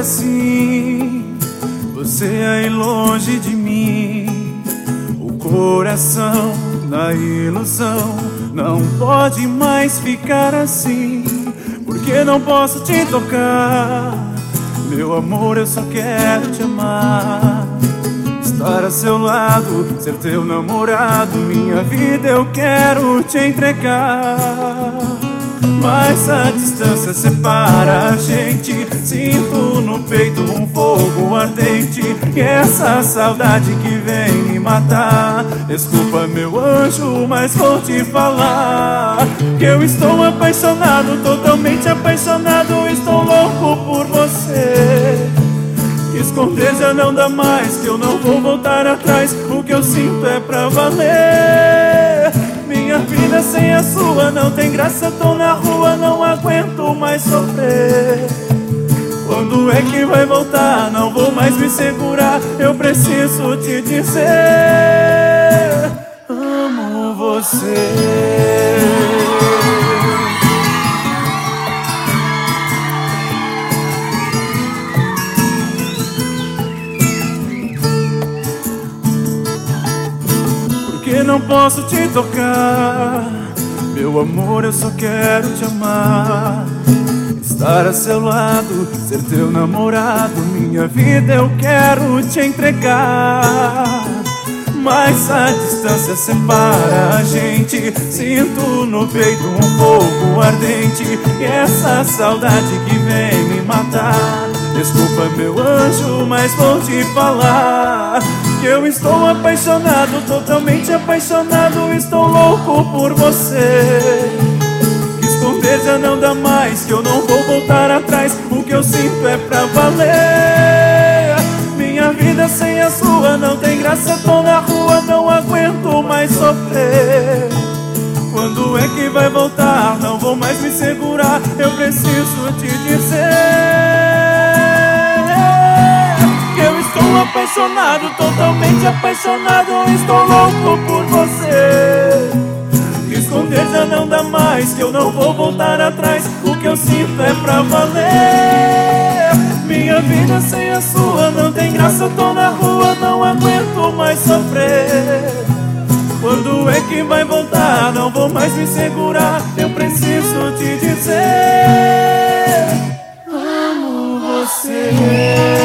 assim, você aí longe de mim. O coração na ilusão não pode mais ficar assim. Porque não posso te tocar, meu amor, eu só quero te amar. Estar a seu lado, ser teu namorado, minha vida eu quero te entregar. Mas a distância separa a gente, sinto no peito um fogo ardente, e essa saudade que vem me matar. Desculpa meu anjo, mas vou te falar que eu estou apaixonado, totalmente apaixonado, estou louco por você. Esconder já não dá mais, que eu não vou voltar atrás, o que eu sinto é pra valer. Minha vida sem a sua não tem graça, tô na rua, não aguento mais sofrer. Quando é que vai voltar? Não vou mais me segurar, eu preciso te dizer: amo você. Porque não posso te tocar, meu amor, eu só quero te amar. Estar a seu lado, ser teu namorado, minha vida eu quero te entregar. Mas a distância separa a gente, sinto no peito um fogo ardente, e essa saudade que vem me matar. Desculpa meu anjo, mas vou te falar que eu estou apaixonado, totalmente apaixonado, estou louco por você. Esconder já não dá mais, que eu não vou voltar atrás, o que eu sinto é pra valer. Minha vida sem a sua não tem graça, tô na rua, não aguento mais sofrer. Quando é que vai voltar? Não vou mais me segurar, eu preciso te dizer que eu estou apaixonado, totalmente apaixonado, estou louco por você. Esconder já não dá mais, que eu não vou voltar atrás, o que eu sinto é pra valer. Minha vida sem a sua não tem graça, tô na rua, não aguento mais sofrer. Quando é que vai voltar? Não vou mais me segurar, eu preciso te dizer: amo você.